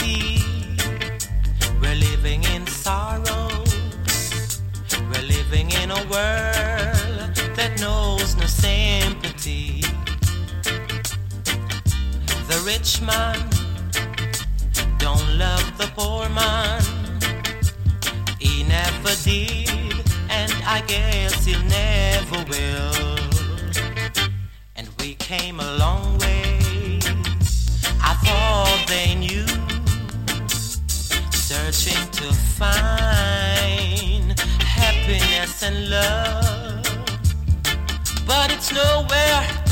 see. We're living in sorrow. We're living in a world that knows no sympathy. The rich man don't love the poor man. He never did, and I guess he'll never will. And we came a long way. I thought they knew, searching to find happiness and love, but it's nowhere